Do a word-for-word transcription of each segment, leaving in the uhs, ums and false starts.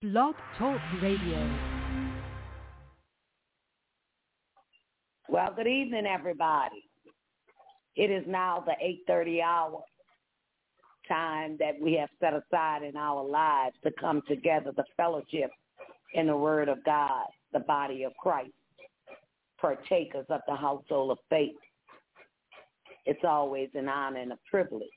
Blog Talk Radio. Well, good evening, everybody. It is now the eight thirty hour time that we have set aside in our lives to come together, the fellowship in the Word of God, the body of Christ, partakers of the household of faith. It's always an honor and a privilege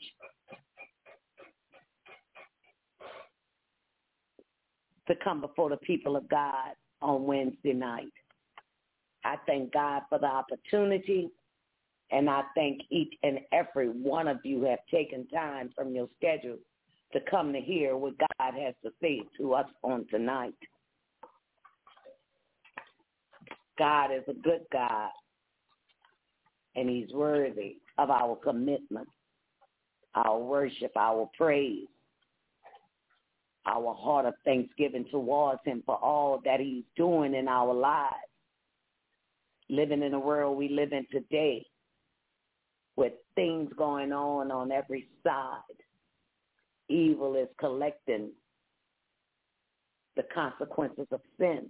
to come before the people of God on Wednesday night. I thank God for the opportunity, and I thank each and every one of you have taken time from your schedule to come to hear what God has to say to us on tonight. God is a good God, and he's worthy of our commitment, our worship, our praise, our heart of thanksgiving towards him for all that he's doing in our lives. Living in the world we live in today with things going on on every side. Evil is collecting the consequences of sin.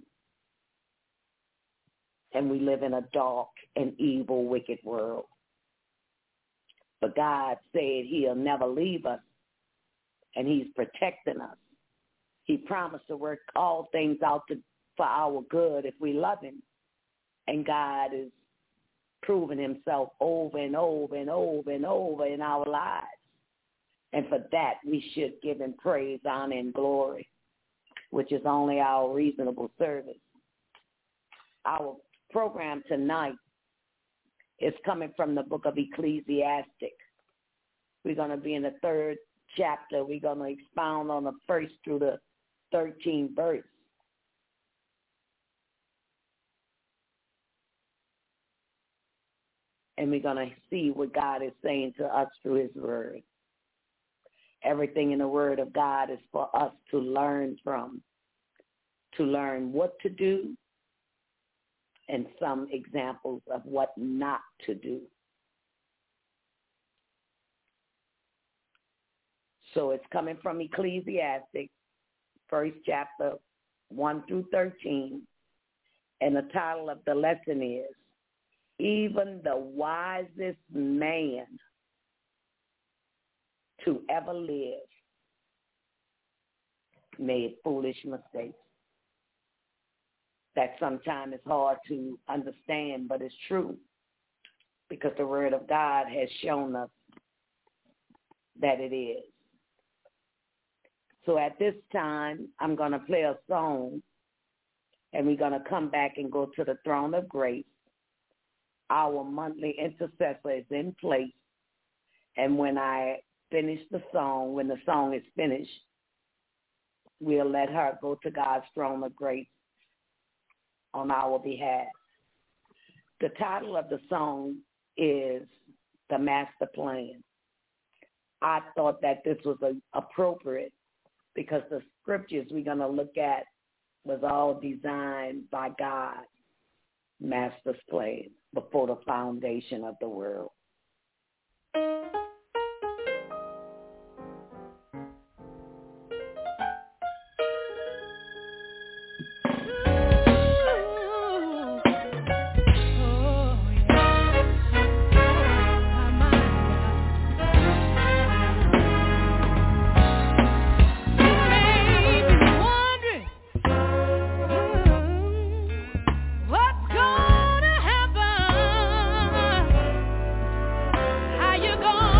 And we live in a dark and evil, wicked world. But God said he'll never leave us, and he's protecting us. He promised to work all things out to, for our good if we love him. And God is proving himself over and over and over and over in our lives. And for that, we should give him praise, honor, and glory, which is only our reasonable service. Our program tonight is coming from the book of Ecclesiastic. We're going to be in the third chapter. We're going to expound on the first through the thirteenth verse. And we're going to see what God is saying to us through his word. Everything in the word of God is for us to learn from, to learn what to do, and some examples of what not to do. So it's coming from Ecclesiastic, first chapter, one through thirteen. And the title of the lesson is, Even the Wisest Man to Ever Live Made Foolish Mistakes. That sometimes is hard to understand, but it's true, because the word of God has shown us that it is. So at this time, I'm going to play a song, and we're going to come back and go to the throne of grace. Our monthly intercessor is in place, and when I finish the song, when the song is finished, we'll let her go to God's throne of grace on our behalf. The title of the song is The Master Plan. I thought that this was a, appropriate because the scriptures we're going to look at was all designed by God, Master's plan, before the foundation of the world. Gonna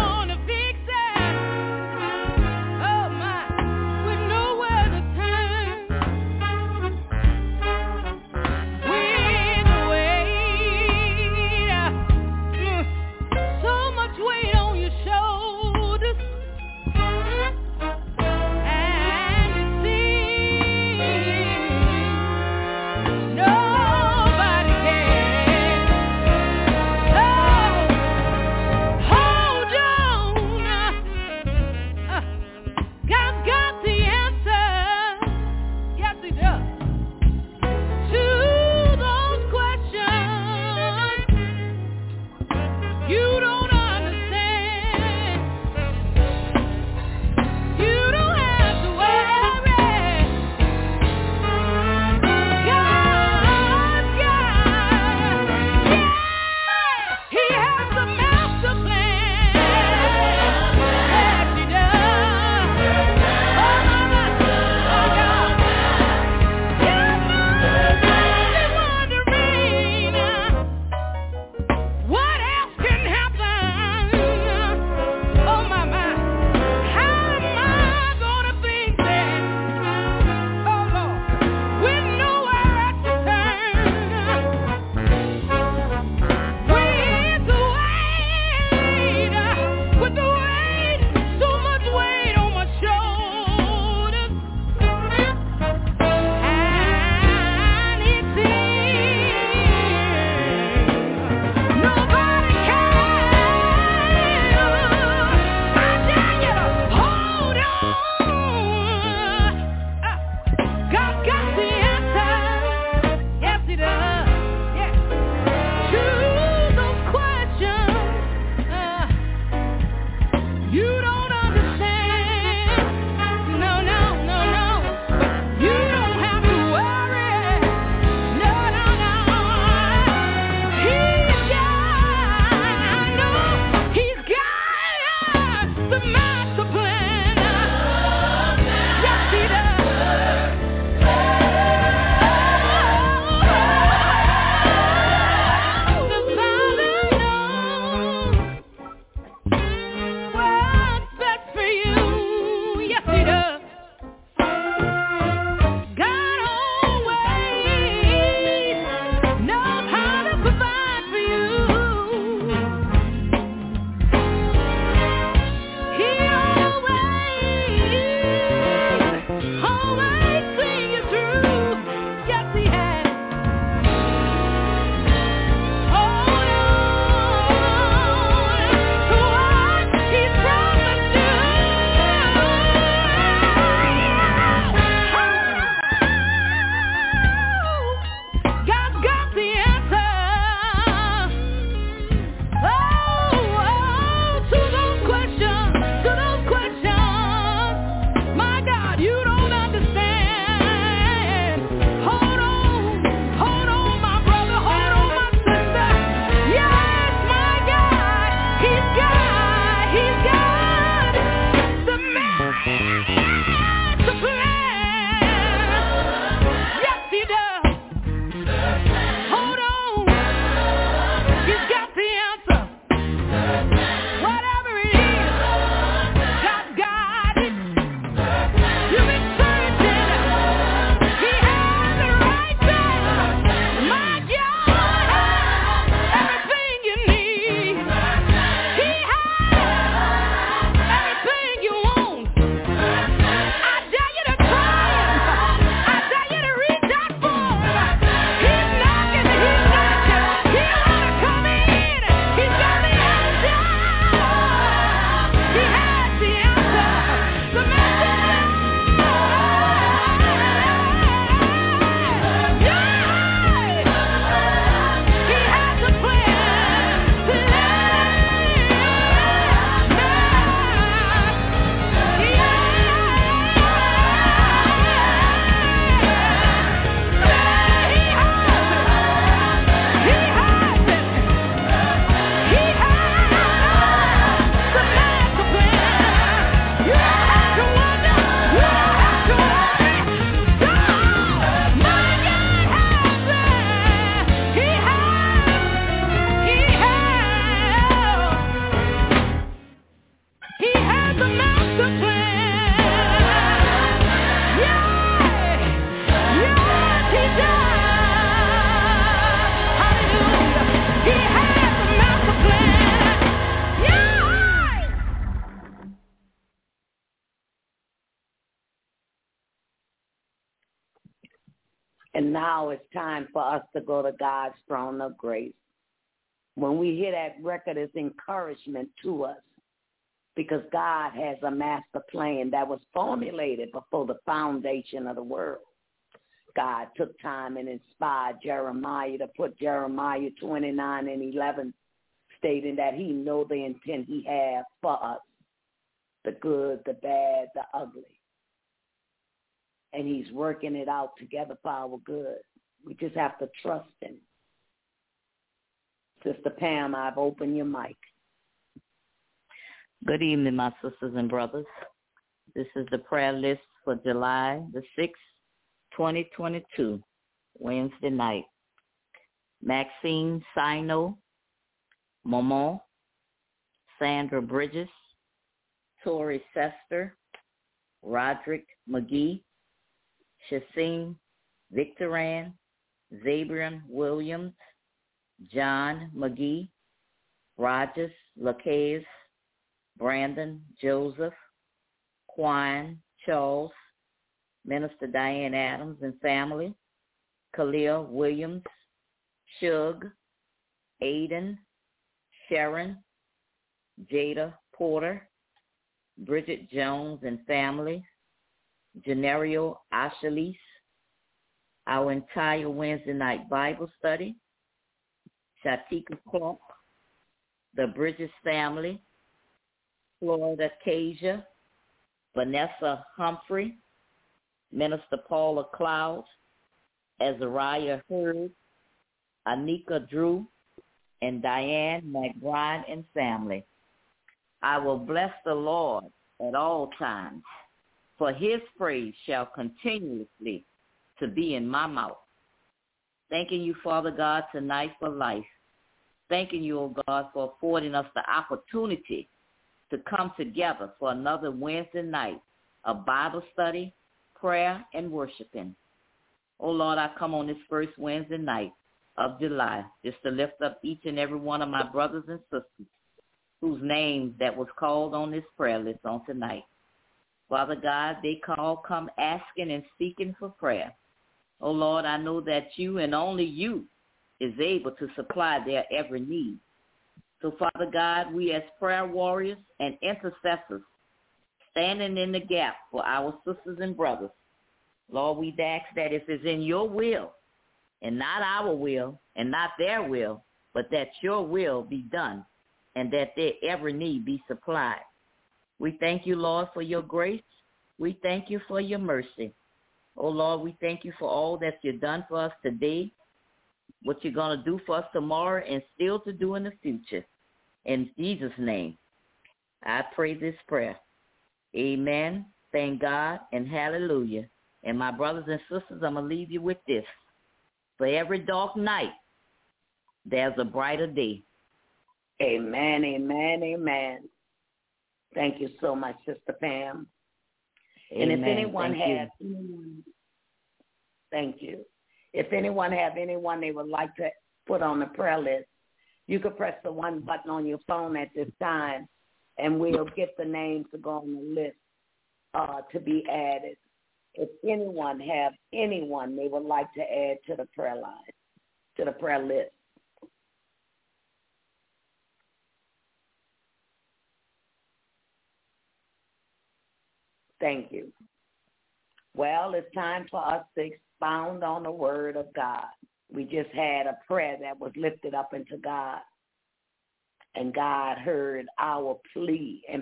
And now it's time for us to go to God's throne of grace. When we hear that record, it's encouragement to us because God has a master plan that was formulated before the foundation of the world. God took time and inspired Jeremiah to put Jeremiah twenty-nine and eleven, stating that he know the intent he has for us, the good, the bad, the ugly. And he's working it out together for our good. We just have to trust him. Sister Pam, I've opened your mic. Good evening, my sisters and brothers. This is the prayer list for July the sixth, twenty twenty-two, Wednesday night. Maxine Sino, Momon, Sandra Bridges, Tori Sester, Roderick McGee, Shaseen Victoran, Zabrian Williams, John McGee, Rogers Lacaze, Brandon Joseph, Quan Charles, Minister Diane Adams and family, Khalil Williams, Shug, Aiden, Sharon, Jada Porter, Bridget Jones and family, Genario Ashalise, our entire Wednesday night Bible study, Shatika Clark, the Bridges family, Florida Casia, Vanessa Humphrey, Minister Paula Cloud, Azariah Hurd, Anika Drew, and Diane McBride and family. I will bless the Lord at all times, for his praise shall continuously to be in my mouth. Thanking you, Father God, tonight for life. Thanking you, O God, for affording us the opportunity to come together for another Wednesday night of Bible study, prayer, and worshiping. Oh, Lord, I come on this first Wednesday night of July just to lift up each and every one of my brothers and sisters whose names that was called on this prayer list on tonight. Father God, they call, come asking and seeking for prayer. Oh, Lord, I know that you and only you is able to supply their every need. So, Father God, we as prayer warriors and intercessors standing in the gap for our sisters and brothers, Lord, we ask that if it's in your will and not our will and not their will, but that your will be done and that their every need be supplied. We thank you, Lord, for your grace. We thank you for your mercy. Oh, Lord, we thank you for all that you've done for us today, what you're going to do for us tomorrow, and still to do in the future. In Jesus' name, I pray this prayer. Amen. Thank God and hallelujah. And my brothers and sisters, I'm going to leave you with this. For every dark night, there's a brighter day. Amen, amen, amen. Thank you so much, Sister Pam. Amen. And if anyone Thank has, you. thank you. If anyone have anyone they would like to put on the prayer list, you could press the one button on your phone at this time, and we'll get the names to go on the list uh, to be added. If anyone have anyone they would like to add to the prayer line, to the prayer list. Thank you. Well, it's time for us to expound on the word of God. We just had a prayer that was lifted up into God, and God heard our plea and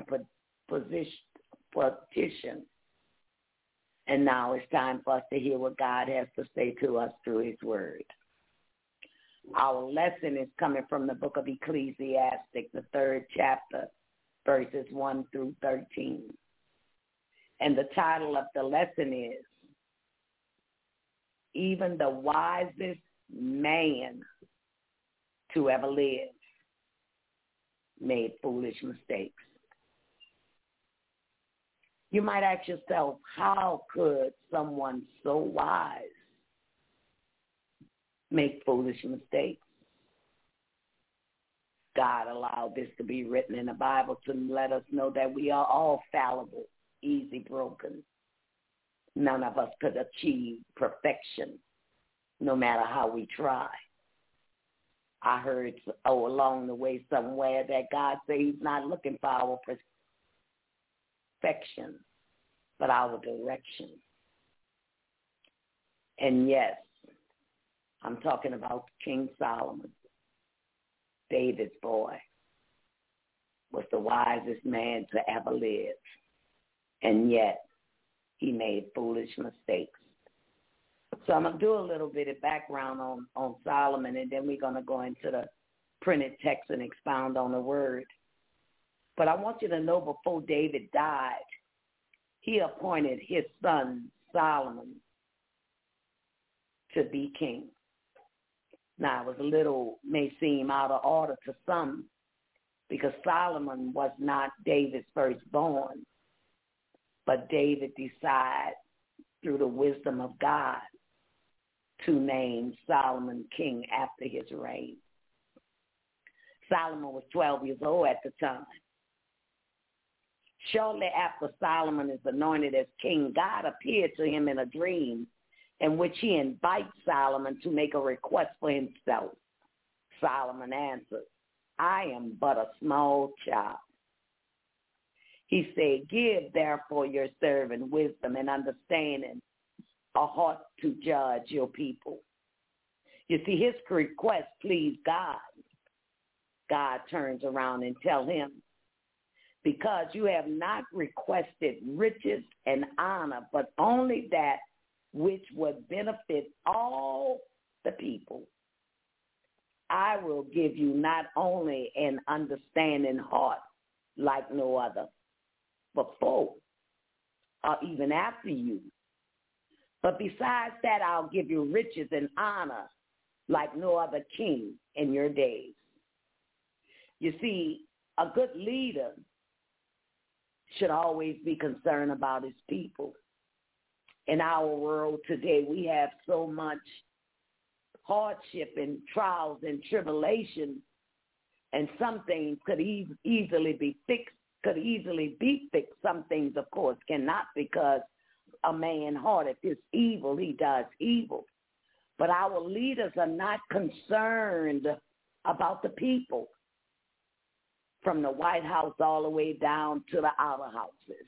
petition. And now it's time for us to hear what God has to say to us through his word. Our lesson is coming from the book of Ecclesiastes, the third chapter, verses one through thirteen. And the title of the lesson is, Even the Wisest Man to Ever Live Made Foolish Mistakes. You might ask yourself, how could someone so wise make foolish mistakes? God allowed this to be written in the Bible to let us know that we are all fallible, easy broken. None of us could achieve perfection. no matter how we try. I heard oh, along the way somewhere that God said he's not looking for our perfection, but our direction. And yes, I'm talking about King Solomon, David's boy, was the wisest man to ever live. And yet, he made foolish mistakes. So I'm going to do a little bit of background on, on Solomon, and then we're going to go into the printed text and expound on the word. But I want you to know before David died, he appointed his son Solomon to be king. Now, it was a little, may seem out of order to some, because Solomon was not David's firstborn, but David decided through the wisdom of God to name Solomon king after his reign. Solomon was twelve years old at the time. Shortly after Solomon is anointed as king, God appeared to him in a dream in which he invites Solomon to make a request for himself. Solomon answered, I am but a small child. He said, give therefore your servant wisdom and understanding, a heart to judge your people. You see, his request pleased God. God turns around and tells him, because you have not requested riches and honor, but only that which would benefit all the people, I will give you not only an understanding heart like no other before or even after you, but besides that, I'll give you riches and honor like no other king in your days. You see, a good leader should always be concerned about his people. In our world today, we have so much hardship and trials and tribulation, and some things could e- easily be fixed, could easily be fixed. Some things, of course, cannot, because a man heart, if it's evil, he does evil. But our leaders are not concerned about the people, from the White House all the way down to the outer houses.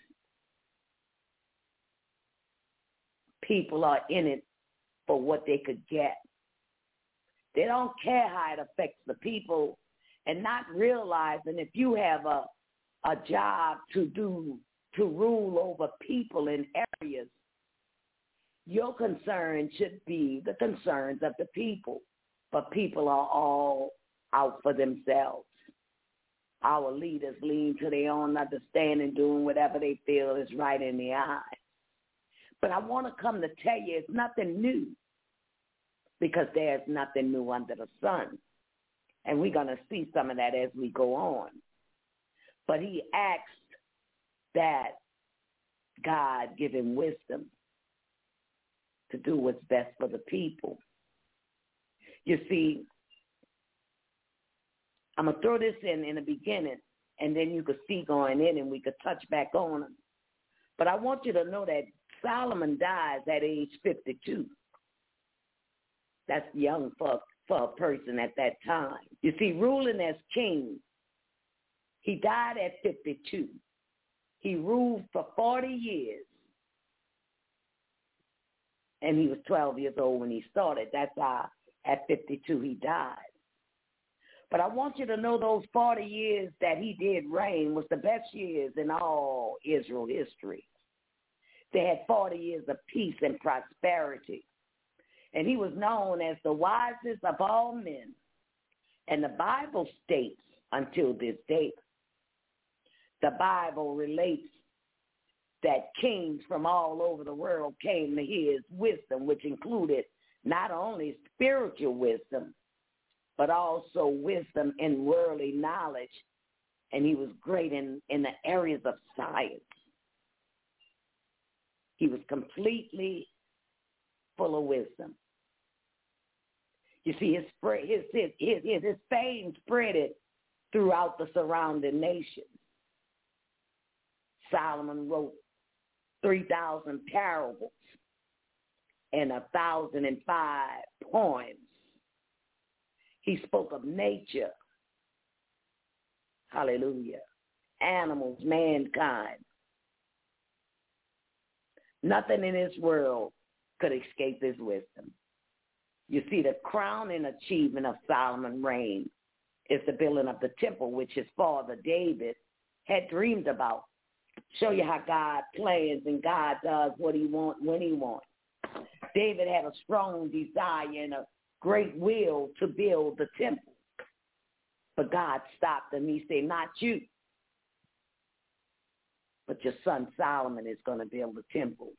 People are in it for what they could get. They don't care how it affects the people, and not realizing if you have a, a job to do, to rule over people in areas, your concern should be the concerns of the people. But people are all out for themselves. Our leaders lean to their own understanding, doing whatever they feel is right in their eyes. But I want to come to tell you it's nothing new, because there's nothing new under the sun. And we're going to see some of that as we go on. But he asked that God give him wisdom to do what's best for the people. You see, I'm going to throw this in in the beginning, and then you could see going in and we could touch back on them. But I want you to know that Solomon dies at age fifty-two. That's young for, for a person at that time. You see, ruling as king, he died at fifty-two. He ruled for forty years. And he was twelve years old when he started. That's why at fifty-two he died. But I want you to know those forty years that he did reign was the best years in all Israel history. They had forty years of peace and prosperity. And he was known as the wisest of all men. And the Bible states until this day, the Bible relates that kings from all over the world came to his wisdom, which included not only spiritual wisdom, but also wisdom in worldly knowledge. And he was great in, in the areas of science. He was completely full of wisdom. You see, his his his his, his fame spread it throughout the surrounding nations. Solomon wrote three thousand parables. and a thousand and five poems. He spoke of nature. Hallelujah. Animals, mankind. Nothing in this world could escape his wisdom. You see, the crowning achievement of Solomon's reign is the building of the temple, which his father David had dreamed about. Show you how God plans and God does what he wants when he wants. David had a strong desire and a great will to build the temple. But God stopped him. He said, not you, but your son Solomon is going to build the temple.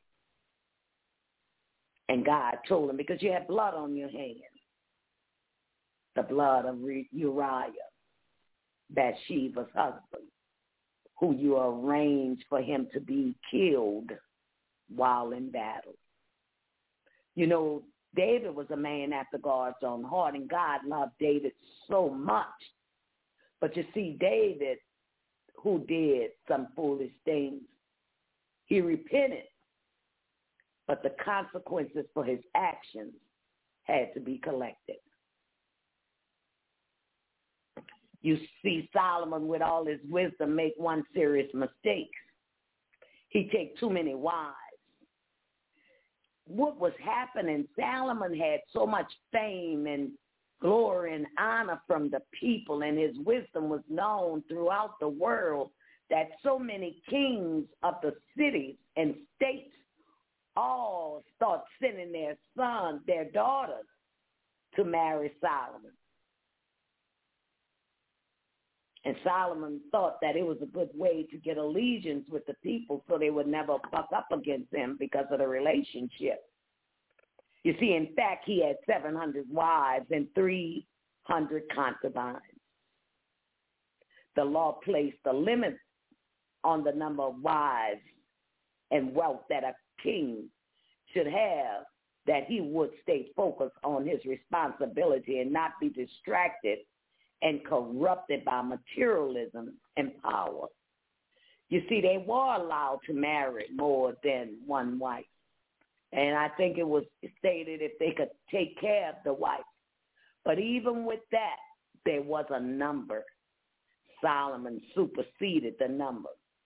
And God told him, because you have blood on your hands, the blood of Uriah, Bathsheba's husband, who you arranged for him to be killed while in battle. You know, David was a man after God's own heart, and God loved David so much. But you see, David, who did some foolish things, he repented, but the consequences for his actions had to be collected. You see Solomon, with all his wisdom, make one serious mistake. He take too many wives. What was happening, Solomon had so much fame and glory and honor from the people, and his wisdom was known throughout the world, that so many kings of the cities and states all start sending their sons, their daughters, to marry Solomon. And Solomon thought that it was a good way to get allegiance with the people so they would never buck up against him because of the relationship. You see, in fact, he had seven hundred wives and three hundred concubines. The law placed a limit on the number of wives and wealth that a king should have, that he would stay focused on his responsibility and not be distracted and corrupted by materialism and power. You see, they were allowed to marry more than one wife. And I think it was stated if they could take care of the wife. But even with that, there was a number. Solomon superseded the number.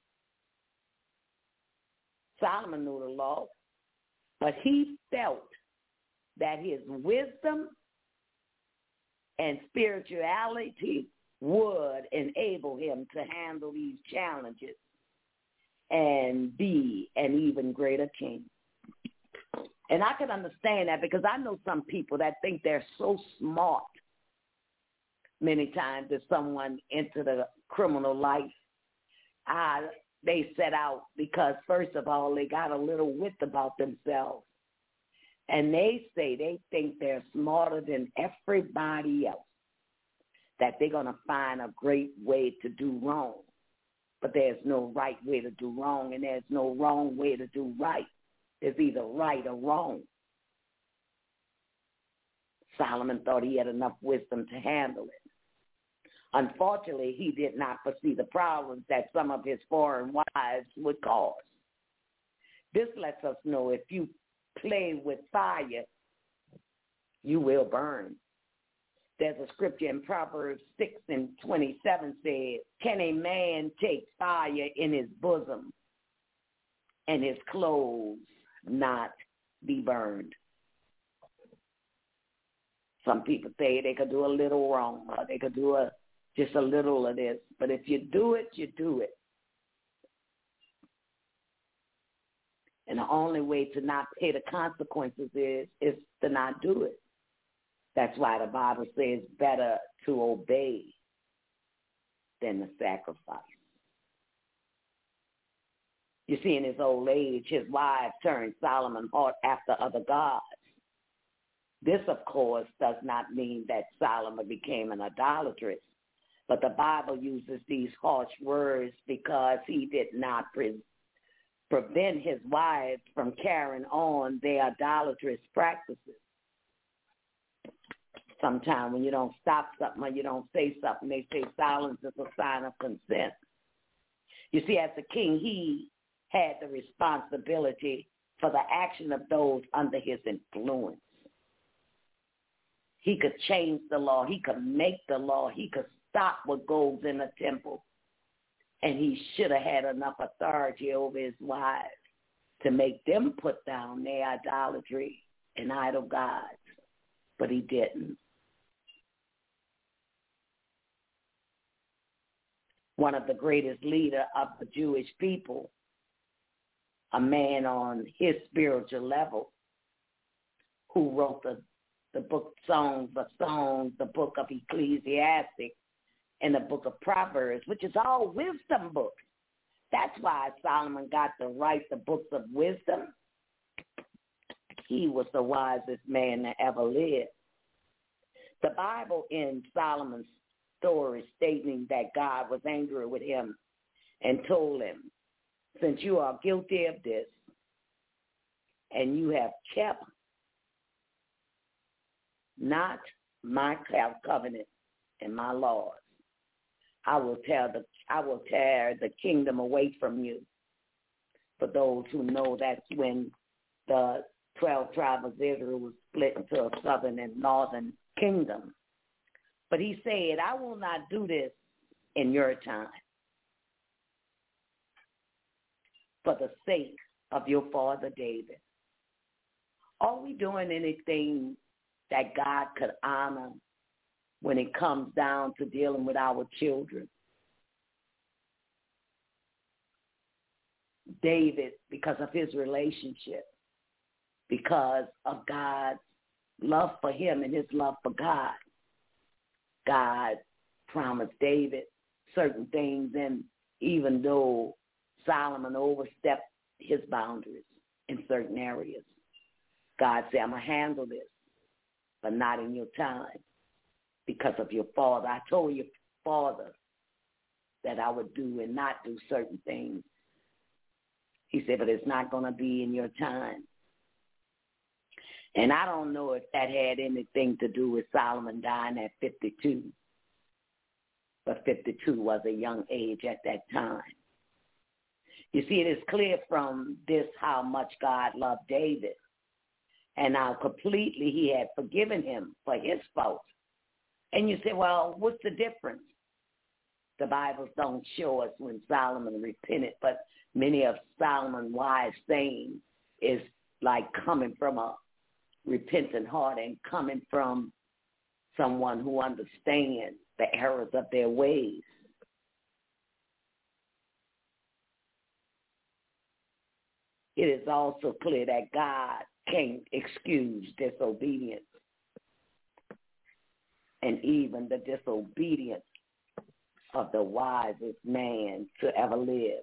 Solomon knew the law, but he felt that his wisdom and spirituality would enable him to handle these challenges and be an even greater king. And I can understand that, because I know some people that think they're so smart many times that someone enter the criminal life. Uh, they set out because, first of all, they got a little wit about themselves. And they say they think they're smarter than everybody else, that they're going to find a great way to do wrong. But there's no right way to do wrong, and there's no wrong way to do right. There's either right or wrong. Solomon thought he had enough wisdom to handle it. Unfortunately, he did not foresee the problems that some of his foreign wives would cause. This lets us know if you play with fire, you will burn. There's a scripture in Proverbs six and twenty-seven says, can a man take fire in his bosom and his clothes not be burned? Some people say they could do a little wrong, or they could do a just a little of this. But if you do it, you do it. And the only way to not pay the consequences is, is to not do it. That's why the Bible says better to obey than to sacrifice. You see, in his old age, his wife turned Solomon's heart after other gods. This, of course, does not mean that Solomon became an idolatress, but the Bible uses these harsh words because he did not pre- prevent his wives from carrying on their idolatrous practices. Sometimes when you don't stop something or you don't say something, they say silence is a sign of consent. You see, as a king, he had the responsibility for the action of those under his influence. He could change the law. He could make the law. He could stop what goes in the temple. And he should have had enough authority over his wives to make them put down their idolatry and idol gods. But he didn't. One of the greatest leaders of the Jewish people, a man on his spiritual level, who wrote the, the book Songs of Songs, the book of Ecclesiastes, and the book of Proverbs, which is all wisdom books. That's why Solomon got to write the books of wisdom. He was the wisest man that ever lived. The Bible in Solomon's story stating that God was angry with him and told him, since you are guilty of this and you have kept not my covenant and my laws, I will tear the I will tear the kingdom away from you. For those who know, that's when the twelve tribes of Israel was split into a southern and northern kingdom. But he said, I will not do this in your time for the sake of your father David. Are we doing anything that God could honor when it comes down to dealing with our children? David, because of his relationship, because of God's love for him and his love for God, God promised David certain things, and even though Solomon overstepped his boundaries in certain areas, God said, I'm going to handle this, but not in your time because of your father. I told your father that I would do and not do certain things. He said, but it's not going to be in your time. And I don't know if that had anything to do with Solomon dying at fifty-two. But fifty-two was a young age at that time. You see, it is clear from this how much God loved David and how completely he had forgiven him for his fault. And you say, well, what's the difference? The Bible don't show us when Solomon repented, but many of Solomon's wise sayings is like coming from a repentant heart and coming from someone who understands the errors of their ways. It is also clear that God can't excuse disobedience and even the disobedience of the wisest man to ever live.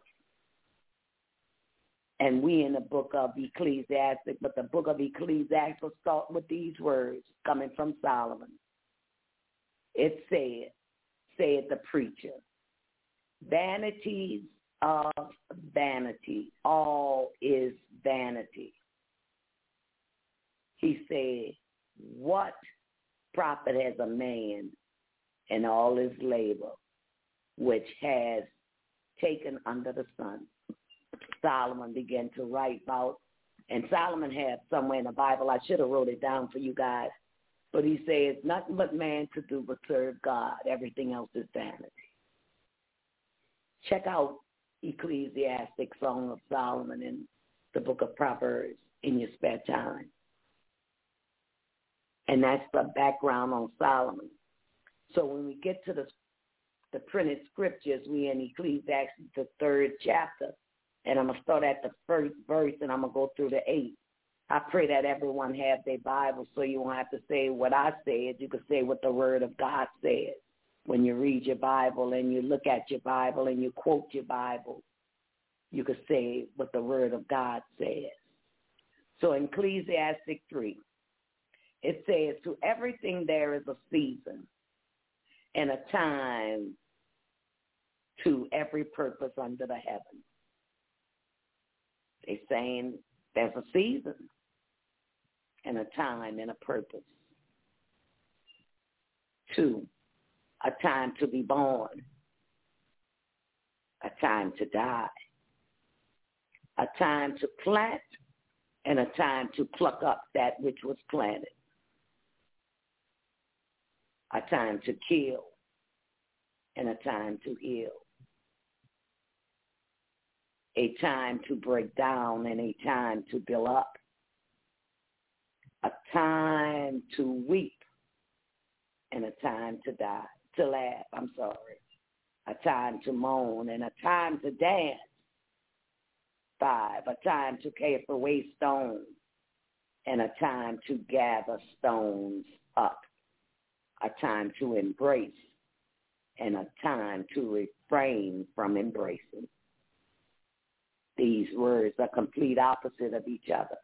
And we in the book of Ecclesiastes, but the book of Ecclesiastes will start with these words coming from Solomon. It said, said the preacher, vanities of vanity, all is vanity. He said, what profit has a man in all his labor, which has taken under the sun? Solomon began to write about, and Solomon had somewhere in the Bible, I should have wrote it down for you guys, but he says, nothing but man to do but serve God. Everything else is vanity. Check out Ecclesiastic Song of Solomon and the book of Proverbs in your spare time. And that's the background on Solomon. So when we get to the, the printed scriptures, we in Ecclesiastes, the third chapter, and I'm going to start at the first verse, and I'm going to go through the eight. I pray that everyone have their Bible so you won't have to say what I said. You can say what the Word of God says. When you read your Bible and you look at your Bible and you quote your Bible, you can say what the Word of God says. So in Ecclesiastes three, it says, to everything there is a season and a time to every purpose under the heaven. They're saying there's a season and a time and a purpose. Two, a time to be born, a time to die, a time to plant and a time to pluck up that which was planted. A time to kill and a time to heal. A time to break down and a time to build up. A time to weep and a time to die, to laugh, I'm sorry. A time to moan and a time to dance. Five, a time to cast away stones and a time to gather stones up. A time to embrace and a time to refrain from embracing. These words are complete opposite of each other.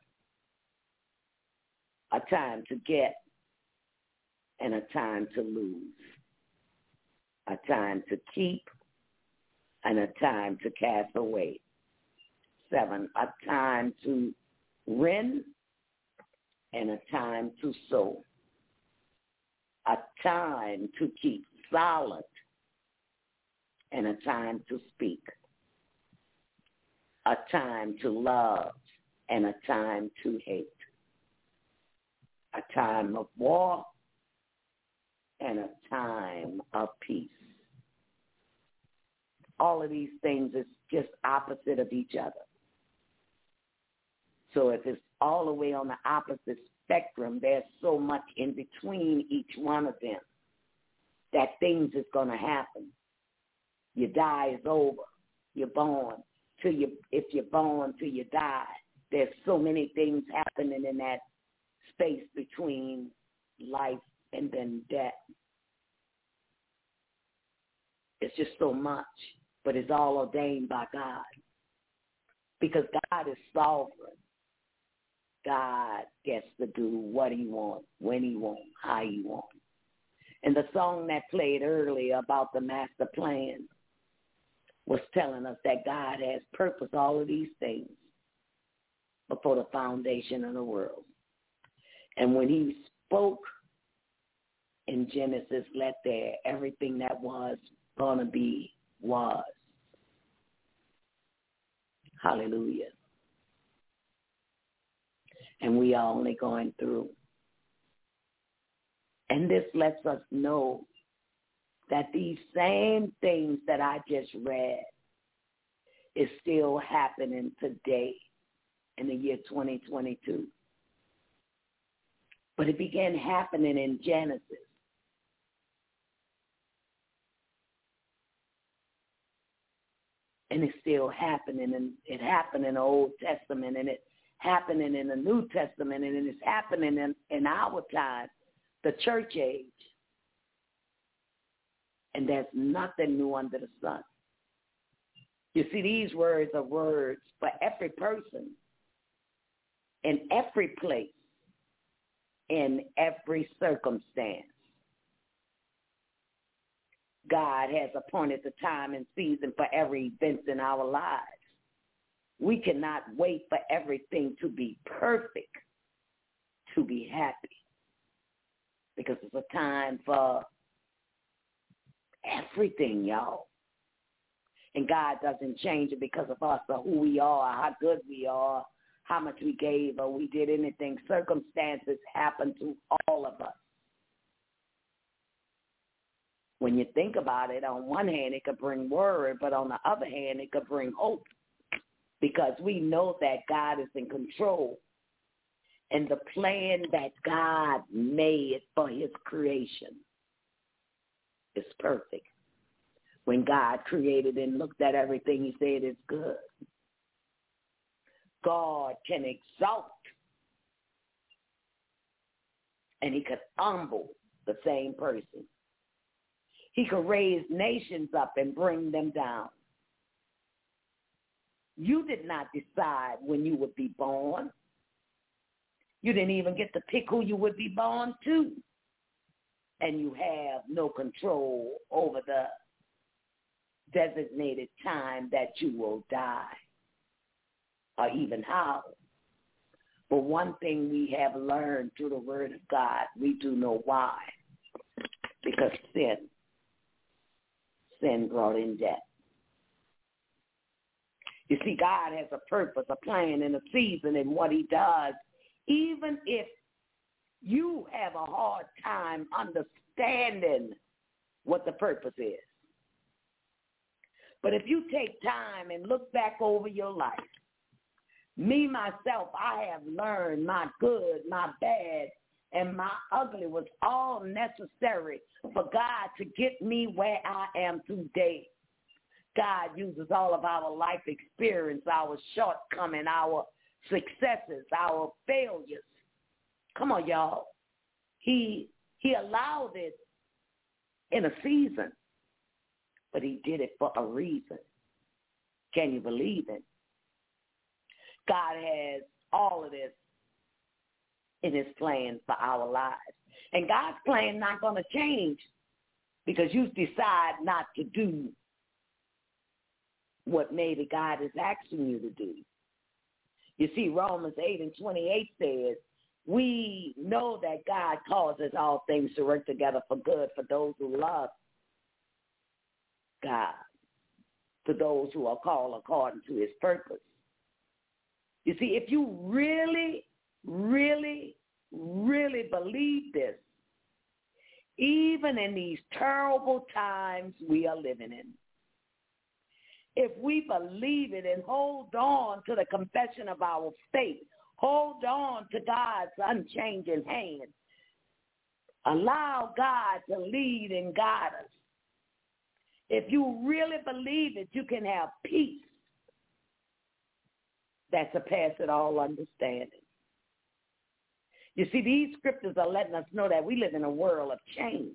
A time to get and a time to lose. A time to keep and a time to cast away. Seven, a time to rend and a time to sow. A time to keep silent and a time to speak. A time to love and a time to hate. A time of war and a time of peace. All of these things is just opposite of each other. So if it's all the way on the opposite spectrum, there's so much in between each one of them that things is going to happen. Your die is over. You're born. Till you, if you're born till you die, there's so many things happening in that space between life and then death. It's just so much, but it's all ordained by God because God is sovereign. God gets to do what he wants, when he wants, how he wants. And the song that played earlier about the master plan was telling us that God has purposed all of these things before the foundation of the world. And when he spoke in Genesis, let there, everything that was going to be was. Hallelujah. And we are only going through. And this lets us know that these same things that I just read is still happening today in the year twenty twenty-two. But it began happening in Genesis. And it's still happening, and it happened in the Old Testament, and it happening in the New Testament, and it's happening in, in our time, the church age. And there's nothing new under the sun. You see, these words are words for every person, in every place, in every circumstance. God has appointed the time and season for every event in our lives. We cannot wait for everything to be perfect to be happy, because it's a time for everything, y'all. And God doesn't change it because of us or who we are, how good we are, how much we gave or we did anything. Circumstances happen to all of us. When you think about it, on one hand, it could bring worry, but on the other hand, it could bring hope, because we know that God is in control. And the plan that God made for his creation is perfect. When God created and looked at everything, he said it's good. God can exalt, and he could humble the same person. He could raise nations up and bring them down. You did not decide when you would be born. You didn't even get to pick who you would be born to. And you have no control over the designated time that you will die, or even how. But one thing we have learned through the word of God, we do know why. Because sin, sin brought in death. You see, God has a purpose, a plan, and a season in what he does, even if you have a hard time understanding what the purpose is. But if you take time and look back over your life, me, myself, I have learned my good, my bad, and my ugly was all necessary for God to get me where I am today. God uses all of our life experience, our shortcomings, our successes, our failures. Come on, y'all. He, he allowed it in a season, but he did it for a reason. Can you believe it? God has all of this in his plan for our lives. And God's plan not going to change because you decide not to do what maybe God is asking you to do. You see, Romans eight and twenty-eight says, we know that God causes all things to work together for good for those who love God, to those who are called according to his purpose. You see, if you really, really, really believe this, even in these terrible times we are living in, if we believe it and hold on to the confession of our faith, hold on to God's unchanging hand, allow God to lead and guide us. If you really believe it, you can have peace that surpasses all understanding. You see, these scriptures are letting us know that we live in a world of change.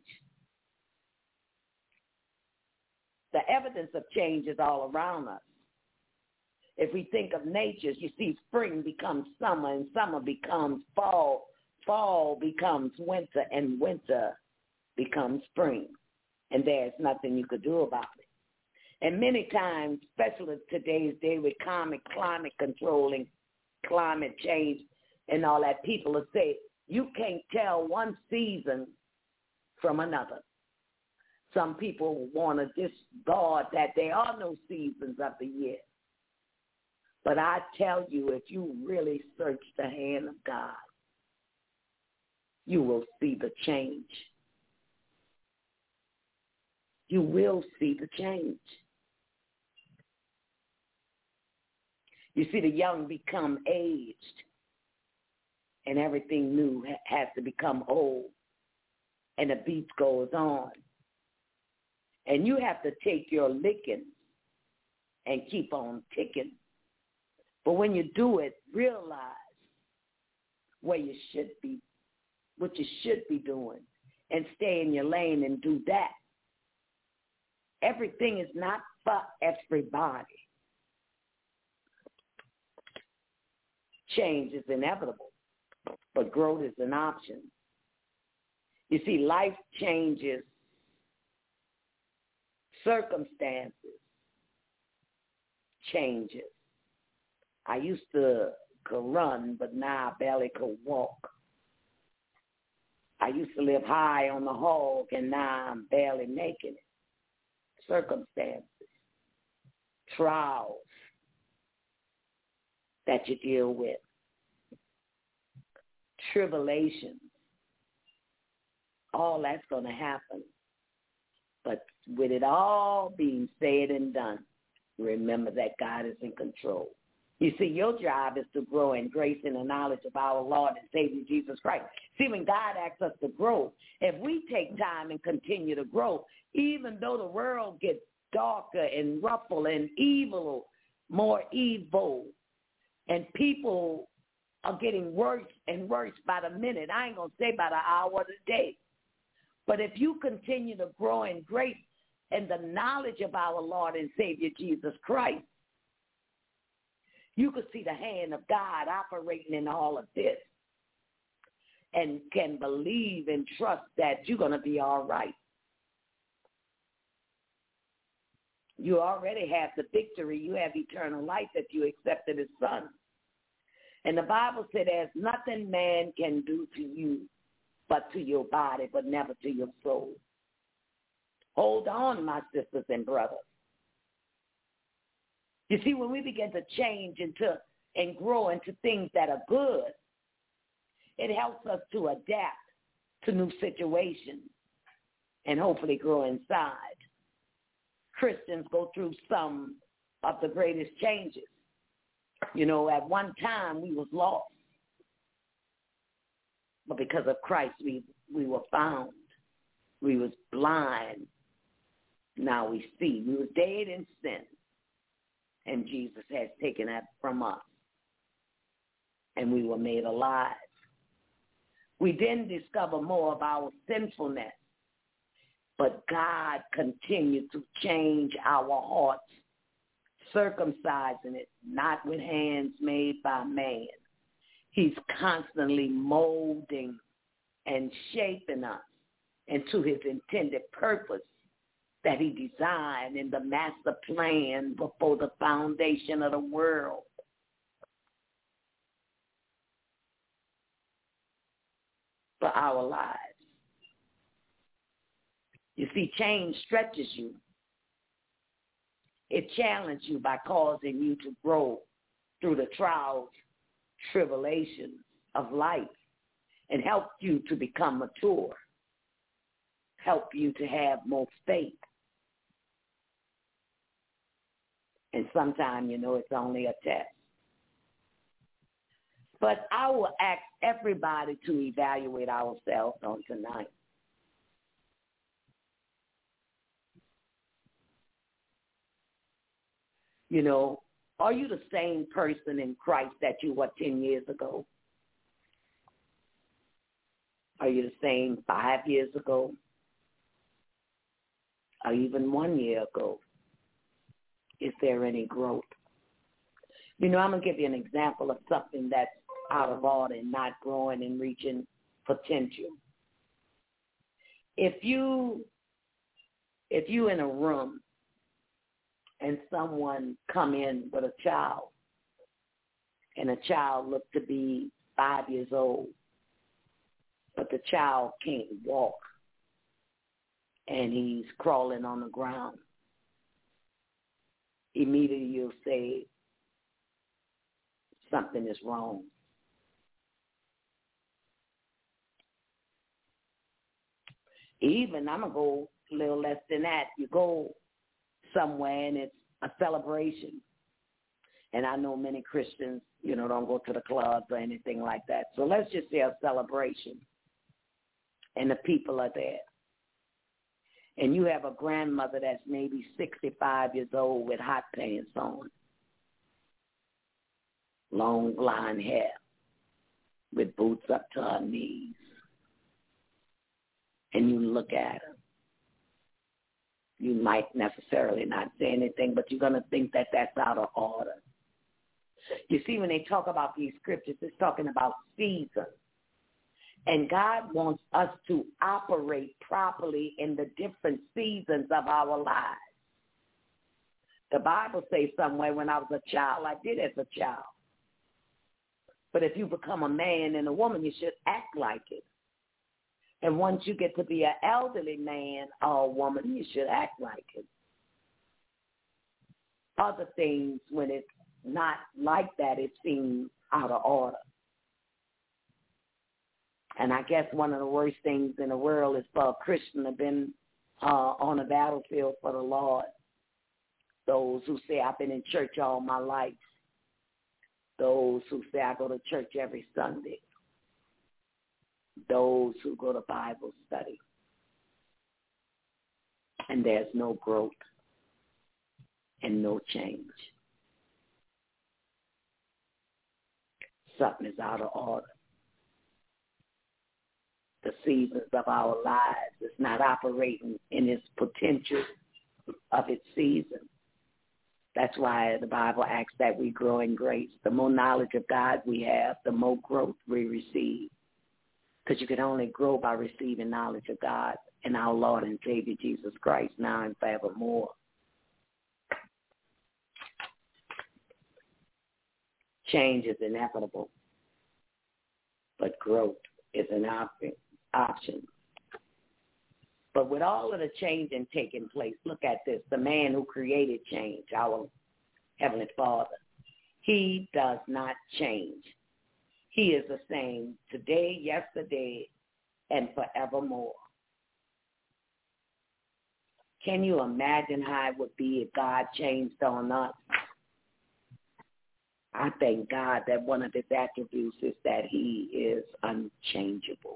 The evidence of change is all around us. If we think of nature, you see spring becomes summer and summer becomes fall. Fall becomes winter and winter becomes spring. And there's nothing you could do about it. And many times, especially today's day with climate, climate controlling, climate change and all that, people will say, you can't tell one season from another. Some people want to discard that there are no seasons of the year. But I tell you, if you really search the hand of God, you will see the change. You will see the change. You see, the young become aged, and everything new has to become old, and the beat goes on. And you have to take your licking and keep on ticking. But when you do it, realize where you should be, what you should be doing, and stay in your lane and do that. Everything is not for everybody. Change is inevitable, but growth is an option. You see, life changes, circumstances changes. I used to could run, but now I barely could walk. I used to live high on the hog, and now I'm barely making it. Circumstances, trials that you deal with, tribulations, all that's going to happen. But with it all being said and done, remember that God is in control. You see, your job is to grow in grace and the knowledge of our Lord and Savior Jesus Christ. See, when God asks us to grow, if we take time and continue to grow, even though the world gets darker and rougher and evil, more evil, and people are getting worse and worse by the minute, I ain't going to say by the hour or the day. But if you continue to grow in grace and the knowledge of our Lord and Savior Jesus Christ, you could see the hand of God operating in all of this and can believe and trust that you're going to be all right. You already have the victory. You have eternal life if you accepted his son. And the Bible said there's nothing man can do to you but to your body, but never to your soul. Hold on, my sisters and brothers. You see, when we begin to change into and grow into things that are good, it helps us to adapt to new situations and hopefully grow inside. Christians go through some of the greatest changes. You know, at one time we was lost, but because of Christ we, we were found. We was blind, now we see. We were dead in sin, and Jesus has taken that from us, and we were made alive. We then discover more of our sinfulness, but God continued to change our hearts, circumcising it, not with hands made by man. He's constantly molding and shaping us into his intended purpose that he designed in the master plan before the foundation of the world. For our lives. You see, change stretches you. It challenges you by causing you to grow through the trials, tribulations of life, and help you to become mature, help you to have more faith. And sometimes, you know, it's only a test. But I will ask everybody to evaluate ourselves on tonight. You know, are you the same person in Christ that you were ten years ago? Are you the same five years ago? Or even one year ago? Is there any growth? You know, I'm going to give you an example of something that's out of order and not growing and reaching potential. If you, if you in a room and someone come in with a child, and a child looked to be five years old, but the child can't walk, and he's crawling on the ground, immediately you'll say something is wrong. Even, I'm going to go a little less than that. You go somewhere and it's a celebration. And I know many Christians, you know, don't go to the clubs or anything like that. So let's just say a celebration. And the people are there. And you have a grandmother that's maybe sixty-five years old with hot pants on, long blonde hair, with boots up to her knees. And you look at her. You might necessarily not say anything, but you're going to think that that's out of order. You see, when they talk about these scriptures, it's talking about seasons. And God wants us to operate properly in the different seasons of our lives. The Bible says somewhere, when I was a child, I did as a child. But if you become a man and a woman, you should act like it. And once you get to be an elderly man or a woman, you should act like it. Other things, when it's not like that, it seems out of order. And I guess one of the worst things in the world is for a Christian to have been uh, on a battlefield for the Lord. Those who say, I've been in church all my life. Those who say, I go to church every Sunday. Those who go to Bible study. And there's no growth and no change. Something is out of order. The seasons of our lives is not operating in its potential of its season. That's why the Bible asks that we grow in grace. The more knowledge of God we have, the more growth we receive. Because you can only grow by receiving knowledge of God and our Lord and Savior Jesus Christ now and forevermore. Change is inevitable, but growth is an option. But with all of the changing taking place, look at this. The man who created change, our Heavenly Father. He does not change. He is the same today, yesterday, and forevermore. Can you imagine how it would be if God changed on us? I thank God that one of his attributes is that he is unchangeable.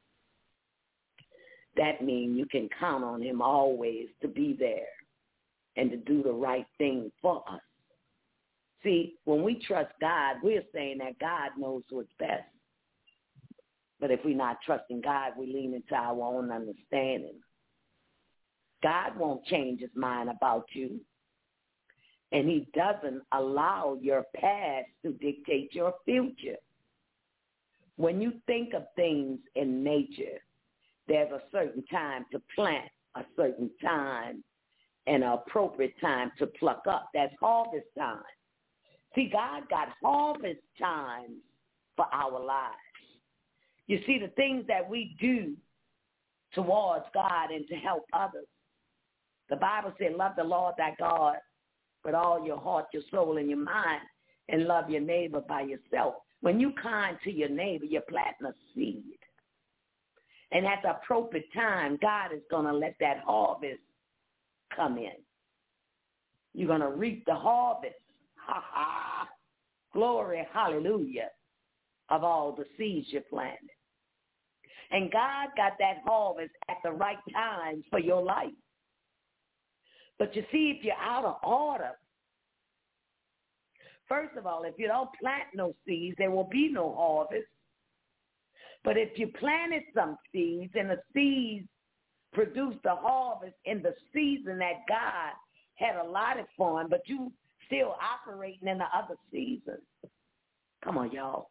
That means you can count on him always to be there and to do the right thing for us. See, when we trust God, we're saying that God knows what's best. But if we're not trusting God, we lean into our own understanding. God won't change his mind about you. And he doesn't allow your past to dictate your future. When you think of things in nature, there's a certain time to plant, a certain time, and an appropriate time to pluck up. That's harvest time. See, God got harvest times for our lives. You see, the things that we do towards God and to help others. The Bible said, love the Lord thy God with all your heart, your soul, and your mind, and love your neighbor by yourself. When you're kind to your neighbor, you're planting a seed. And at the appropriate time, God is going to let that harvest come in. You're going to reap the harvest. Ha ha. Glory, hallelujah, of all the seeds you planted. And God got that harvest at the right time for your life. But you see, if you're out of order, first of all, if you don't plant no seeds, there will be no harvest. But if you planted some seeds and the seeds produced the harvest in the season that God had allotted for them, but you still operating in the other season. Come on, y'all.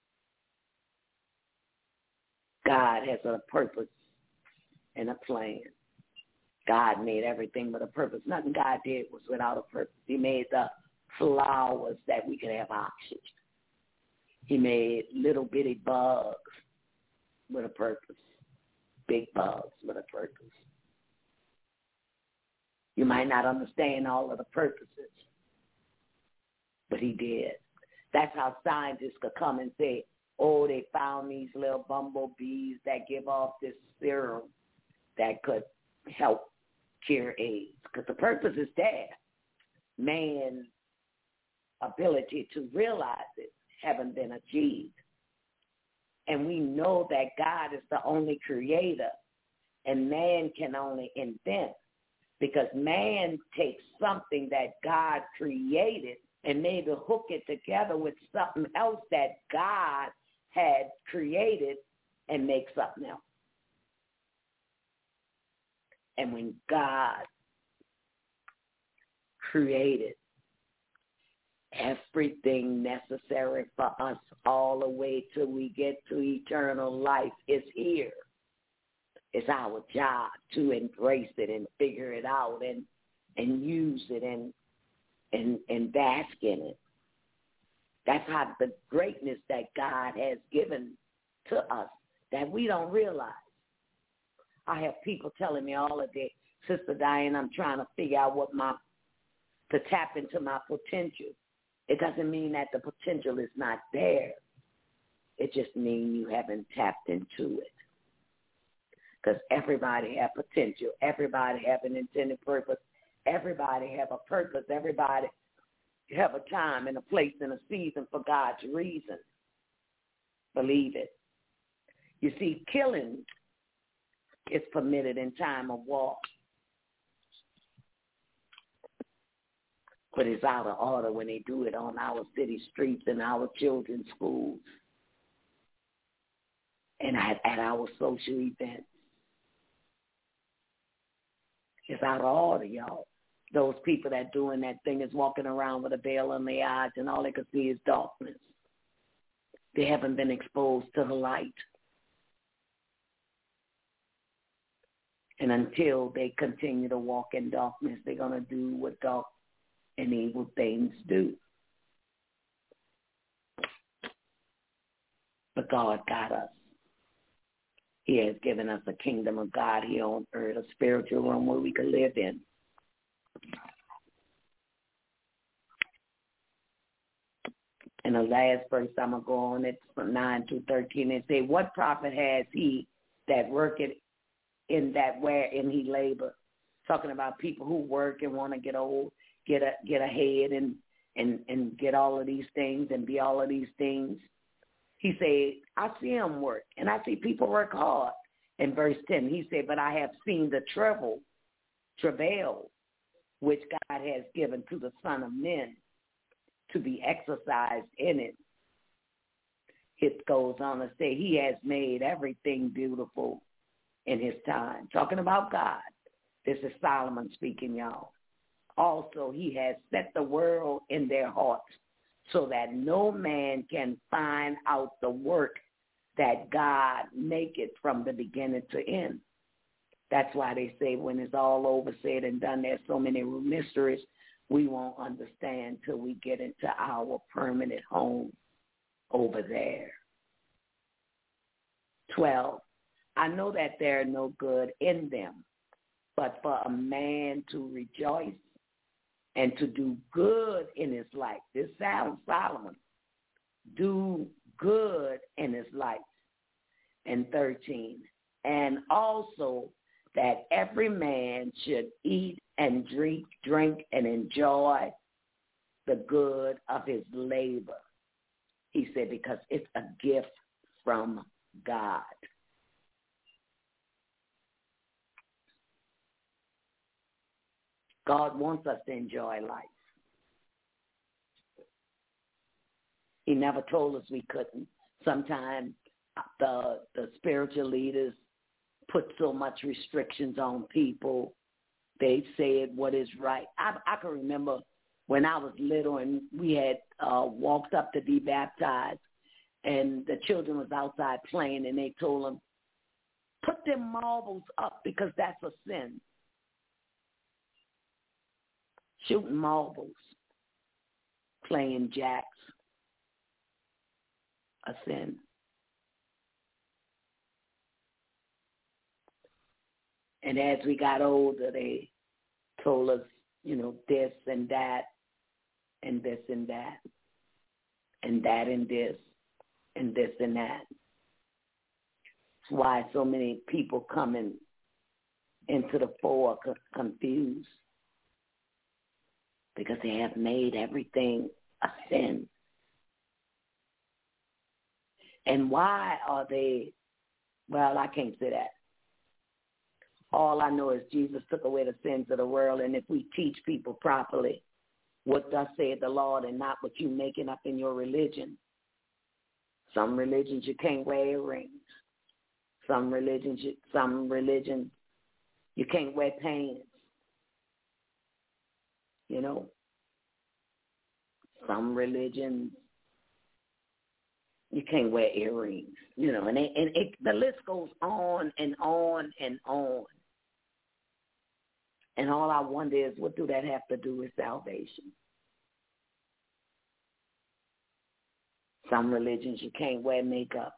God has a purpose and a plan. God made everything with a purpose. Nothing God did was without a purpose. He made the flowers that we could have oxygen. He made little bitty bugs with a purpose, big bugs with a purpose. You might not understand all of the purposes, but he did. That's how scientists could come and say, oh, they found these little bumblebees that give off this serum that could help cure AIDS, because the purpose is there. Man's ability to realize it haven't been achieved. And we know that God is the only creator, and man can only invent, because man takes something that God created and maybe hook it together with something else that God had created and make something else. And when God created everything necessary for us all the way till we get to eternal life is here. It's our job to embrace it and figure it out and and use it and and and bask in it. That's how the greatness that God has given to us that we don't realize. I have people telling me all the day, Sister Diane, I'm trying to figure out what my, to tap into my potential. It doesn't mean that the potential is not there. It just means you haven't tapped into it. Because everybody have potential. Everybody have an intended purpose. Everybody have a purpose. Everybody have a time and a place and a season for God's reason. Believe it. You see, killing is permitted in time of war. But it's out of order when they do it on our city streets and our children's schools and at, at our social events. It's out of order, y'all. Those people that doing that thing is walking around with a veil on their eyes and all they can see is darkness. They haven't been exposed to the light. And until they continue to walk in darkness, they're going to do what dark and evil things do. But God got us. He has given us a kingdom of God here on earth, a spiritual realm where we can live in. And the last verse I'm going to go on, it's from nine to thirteen, and say, what profit has he that worketh in that wherein he labor? Talking about people who work and want to get old, get a, get ahead and, and, and get all of these things and be all of these things. He said, I see them work, and I see people work hard. In verse ten, he said, but I have seen the travail, travail, which God has given to the Son of Men to be exercised in it. It goes on to say he has made everything beautiful in his time. Talking about God. This is Solomon speaking, y'all. Also, he has set the world in their hearts so that no man can find out the work that God maketh from the beginning to end. That's why they say when it's all over, said and done, there's so many mysteries we won't understand till we get into our permanent home over there. twelve, I know that there are no good in them, but for a man to rejoice and to do good in his life. This sounds Solomon. Do good in his life. And thirteen, and also that every man should eat and drink, drink and enjoy the good of his labor. He said, because it's a gift from God. God wants us to enjoy life. He never told us we couldn't. Sometimes the the spiritual leaders put so much restrictions on people. They said what is right. I, I can remember when I was little and we had uh, walked up to be baptized, and the children was outside playing, and they told them, put them marbles up because that's a sin. Shooting marbles, playing jacks, a sin. And as we got older, they told us, you know, this and that, and this and that, and that and this, and this and that. That's why so many people coming into the fore are confused, because they have made everything a sin. And why are they, well, I can't say that. All I know is Jesus took away the sins of the world, and if we teach people properly what thus saith the Lord and not what you making up in your religion. Some religions you can't wear earrings. Some religions, you, some religions you can't wear pants. You know, some religions you can't wear earrings. You know, and it, and it, the list goes on and on and on. And all I wonder is, what do that have to do with salvation? Some religions you can't wear makeup.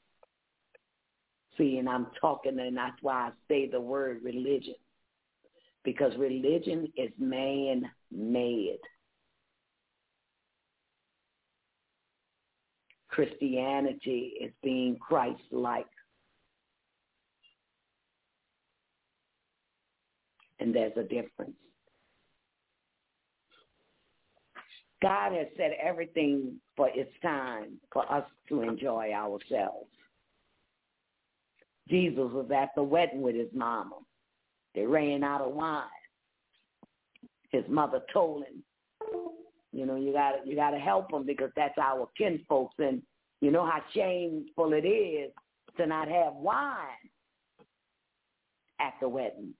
See, and I'm talking, and that's why I say the word religion. Because religion is man-made. Christianity is being Christ-like. And there's a difference. God has set everything for its time for us to enjoy ourselves. Jesus was at the wedding with his mama. They ran out of wine. His mother told him, you know, you got you got to help them because that's our kinfolks. And you know how shameful it is to not have wine at the wedding.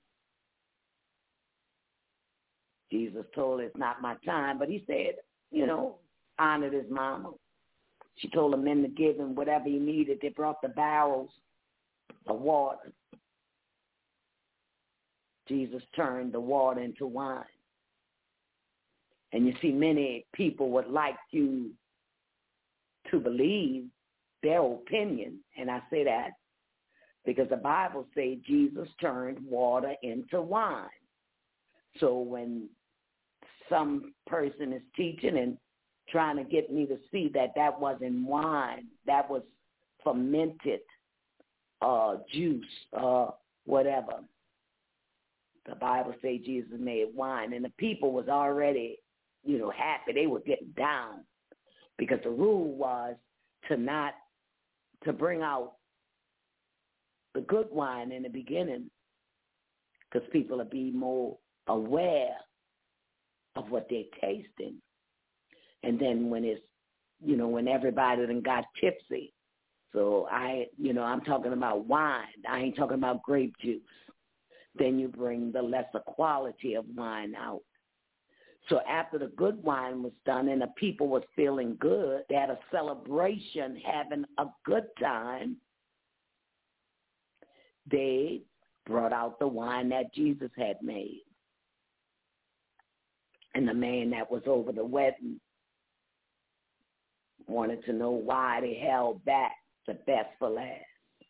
Jesus told her, it's not my time, but he said, you know, honored his mama. She told the men to give him whatever he needed. They brought the barrels of water. Jesus turned the water into wine. And you see, many people would like you to believe their opinion, and I say that because the Bible says Jesus turned water into wine. So when some person is teaching and trying to get me to see that that wasn't wine. That was fermented uh, juice, uh, whatever. The Bible says Jesus made wine, and the people was already, you know, happy. They were getting down because the rule was to not, to bring out the good wine in the beginning because people will be more aware of what they're tasting. And then when it's, you know, when everybody then got tipsy. So I, you know, I'm talking about wine. I ain't talking about grape juice. Then you bring the lesser quality of wine out. So after the good wine was done and the people was feeling good, they had a celebration, having a good time, they brought out the wine that Jesus had made. And the man that was over the wedding wanted to know why they held back the best for last.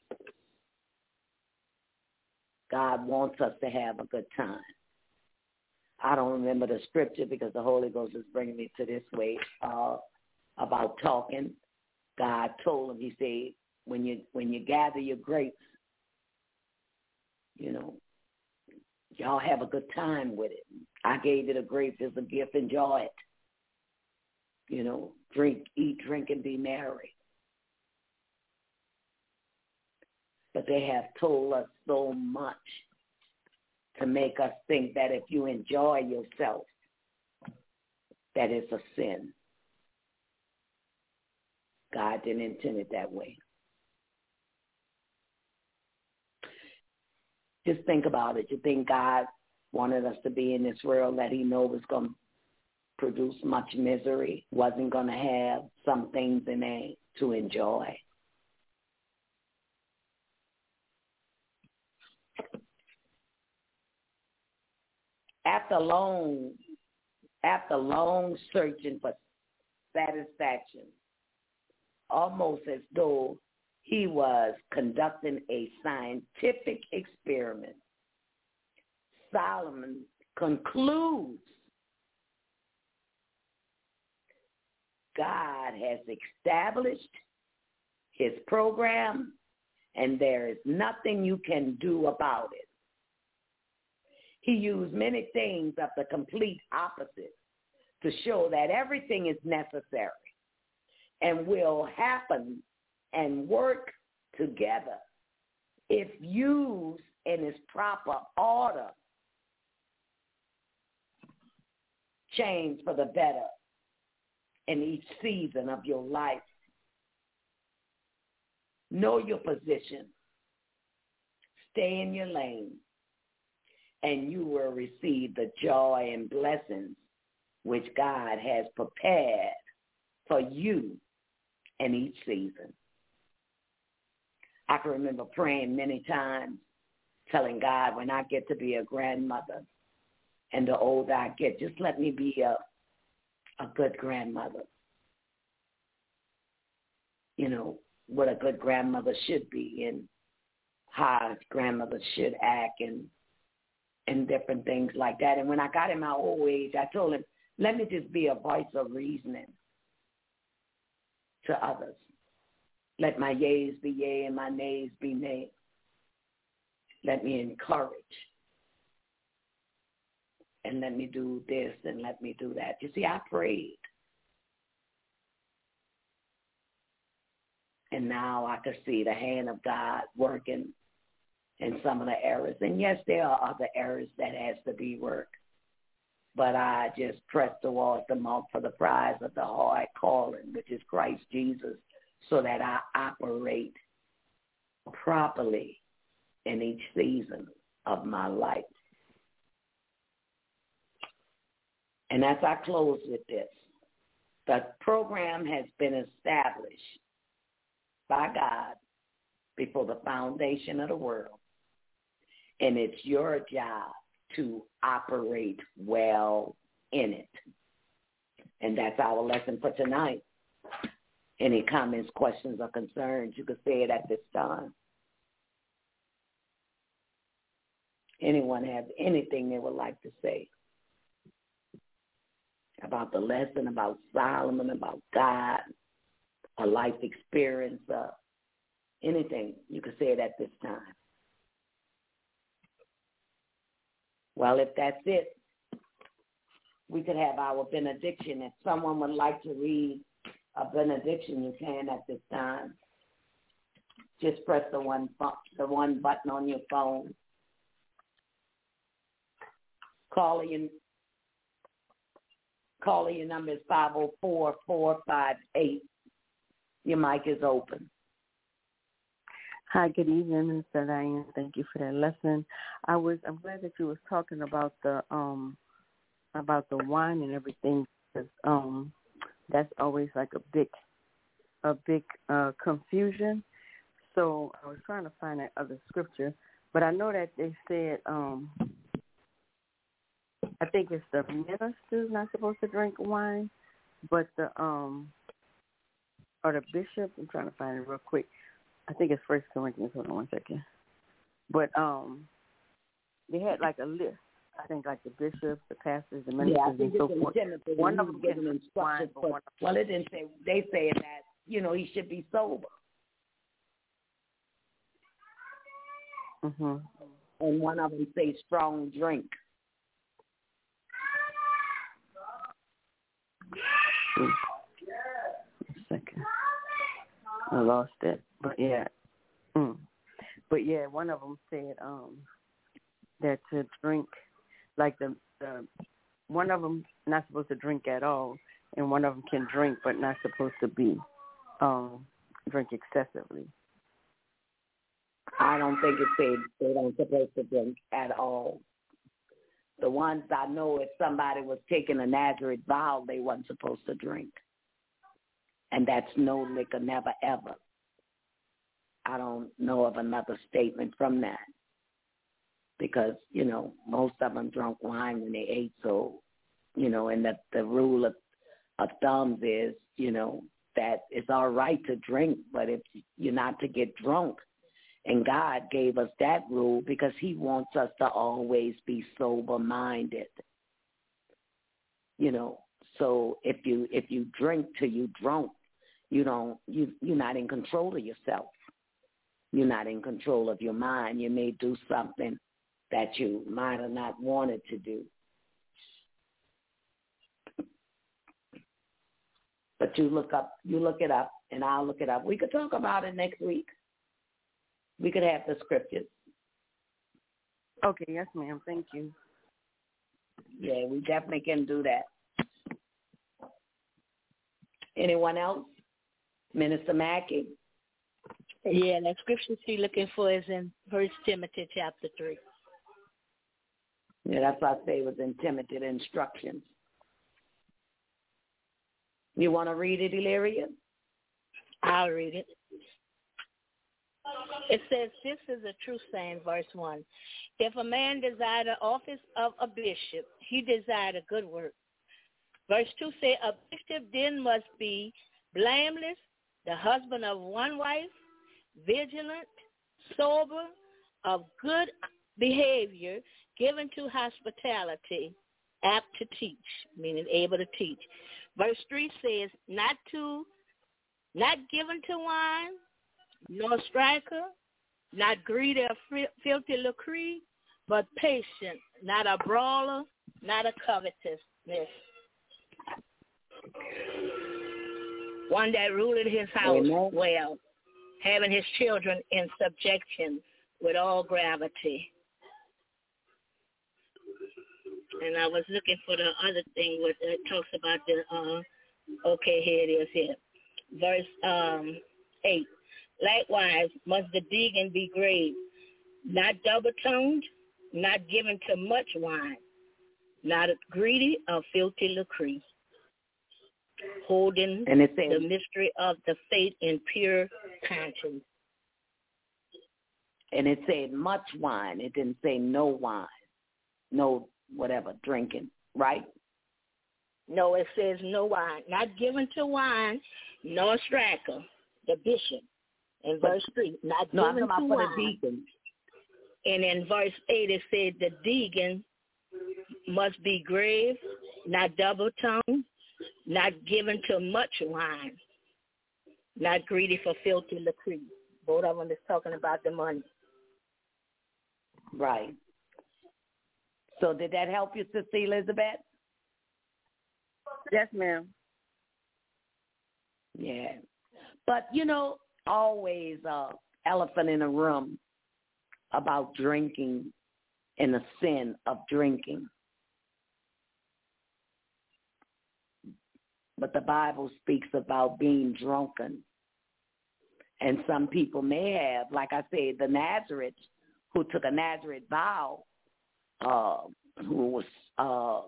God wants us to have a good time. I don't remember the scripture because the Holy Ghost is bringing me to this way uh, about talking. God told him, he said, when you when you gather your grapes, you know, y'all have a good time with it. I gave you the grapes as a gift. Enjoy it. You know, drink, eat, drink, and be merry. But they have told us so much to make us think that if you enjoy yourself, that it's a sin. God didn't intend it that way. Just think about it. You think God wanted us to be in this world that he knew was going to produce much misery, wasn't going to have some things in there to enjoy? After long, after long searching for satisfaction, almost as though he was conducting a scientific experiment, Solomon concludes God has established his program, and there is nothing you can do about it. He used many things of the complete opposite to show that everything is necessary and will happen and work together if used in its proper order. Change for the better in each season of your life. Know your position. Stay in your lane. And you will receive the joy and blessings which God has prepared for you in each season. I can remember praying many times, telling God, when I get to be a grandmother and the older I get, just let me be a, a good grandmother. You know, what a good grandmother should be and how a grandmother should act and and different things like that. And when I got in my old age, I told him, let me just be a voice of reasoning to others. Let my yeas be yea and my nays be nay. Let me encourage. And let me do this and let me do that. You see, I prayed. And now I can see the hand of God working in some of the errors. And yes, there are other errors that has to be worked. But I just press towards the mark for the prize of the high calling, which is Christ Jesus, so that I operate properly in each season of my life. And as I close with this, the program has been established by God before the foundation of the world. And it's your job to operate well in it. And that's our lesson for tonight. Any comments, questions, or concerns, you can say it at this time. Anyone have anything they would like to say? about the lesson, about Solomon, about God, a life experience, uh, anything, you can say it at this time. Well, if that's it, we could have our benediction. If someone would like to read a benediction, you can at this time. Just press the one the one button on your phone. Calling your, calling your number is five oh four, four five eight. Your mic is open. Hi, good evening, Mister Diane. Thank you for that lesson. I was I'm glad that you was talking about the um about the wine and everything, because um that's always like a big a big uh, confusion. So I was trying to find that other scripture, but I know that they said um I think it's the minister's not supposed to drink wine, but the um or the bishop. I'm trying to find it real quick. I think it's First Corinthians. Hold on one second. But um, they had like a list. I think like the bishops, the pastors, the ministers, yeah, I think and so it's forth. Timothy, One of them given can wine, instructions. For, well, it didn't say. They said that you know he should be sober. Mhm. And one of them say strong drink. A second. I lost it, but yeah, mm. but yeah, one of them said um, that to drink, like the, the one of them not supposed to drink at all, and one of them can drink but not supposed to be um, drink excessively. I don't think it said they don't supposed to drink at all. The ones I know, if somebody was taking a Nazareth vow, they wasn't supposed to drink. And that's no liquor, never, ever. I don't know of another statement from that. Because, you know, most of them drank wine when they ate. So, you know, and the, the rule of, of thumbs is, you know, that it's all right to drink, but if you're not to get drunk. And God gave us that rule because he wants us to always be sober-minded. You know, so if you if you drink till you drunk, you don't you you're not in control of yourself. You're not in control of your mind. You may do something that you might have not wanted to do. But you look up, you look it up, and I'll look it up. We could talk about it next week. We could have the scriptures. Okay, yes, ma'am. Thank you. Yeah, we definitely can do that. Anyone else? Minister Mackey? Yeah, that scripture she's looking for is in First Timothy chapter three. Yeah, that's why I say it was in Timothy, the instructions. You want to read it, Illyria? I'll read it. It says, this is a true saying, verse one. If a man desire the office of a bishop, he desire a good work. Verse two says, a bishop then must be blameless, the husband of one wife, vigilant, sober, of good behavior, given to hospitality, apt to teach, meaning able to teach. Verse three says, not to, not given to wine, nor striker, not greedy or filthy lucre, but patient, not a brawler, not a covetousness. One that ruled his house Amen. well, having his children in subjection with all gravity. And I was looking for the other thing where it talks about the, uh, okay, here it is here. Verse um, eight. Likewise, must the deacon be grave, not double-tongued, not given to much wine, not greedy or filthy lucre, holding and it says, the mystery of the faith in pure conscience. And it said much wine. It didn't say no wine, no whatever, drinking, right? No, it says no wine, not given to wine, nor striker, the bishop. In But, verse three, not no, given I'm talking to about wine. for the deacon. And in verse eight, it said the deacon must be grave, not double-tongued, not given to much wine, not greedy for filthy lucre. Both of them is talking about the money. Right. So did that help you, Sister Elizabeth? Yes, ma'am. Yeah. But, you know, always uh, elephant in a room about drinking and the sin of drinking. But the Bible speaks about being drunken. And some people may have, like I said, the Nazarites who took a Nazarite vow, uh, who was uh,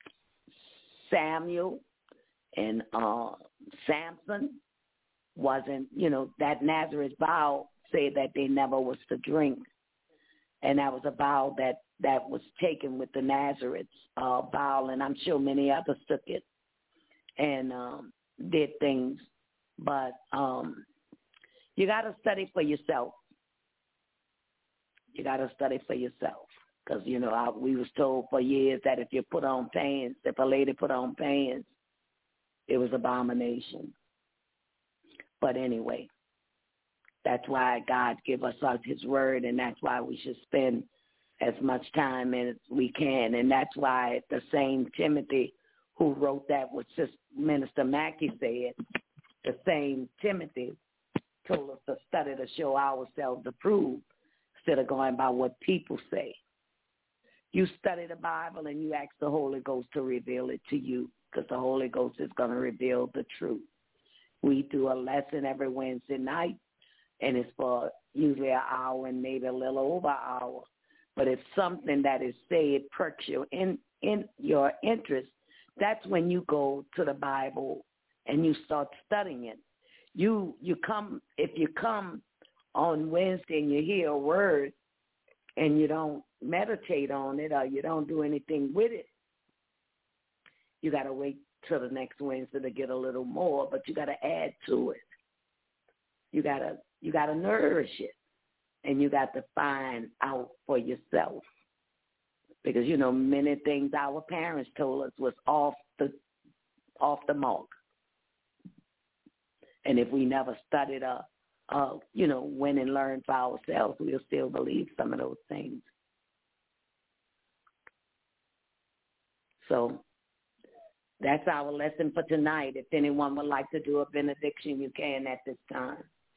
Samuel and uh, Samson, wasn't, you know, that Nazarite vow said that they never was to drink. And that was a vow that, that was taken with the Nazarites uh, vow, and I'm sure many others took it and um, did things. But um, you got to study for yourself. You got to study for yourself. Because, you know, I, we was told for years that if you put on pants, if a lady put on pants, it was abomination. But anyway, that's why God give us his word, and that's why we should spend as much time as we can. And that's why the same Timothy who wrote that, what Sister Minister Mackey said, the same Timothy told us to study to show ourselves approved instead of going by what people say. You study the Bible and you ask the Holy Ghost to reveal it to you, because the Holy Ghost is going to reveal the truth. We do a lesson every Wednesday night, and it's for usually an hour and maybe a little over an hour. But if something that is said perks your in, in your interest, that's when you go to the Bible and you start studying it. You you come if you come on Wednesday and you hear a word and you don't meditate on it or you don't do anything with it, you got to wait till the next Wednesday to get a little more, but you got to add to it. You got to you got to nourish it, and you got to find out for yourself. Because, you know, many things our parents told us was off the off the mark. And if we never studied, uh, uh, you know, went and learned for ourselves, we'll still believe some of those things. So that's our lesson for tonight. If anyone would like to do a benediction, you can at this time.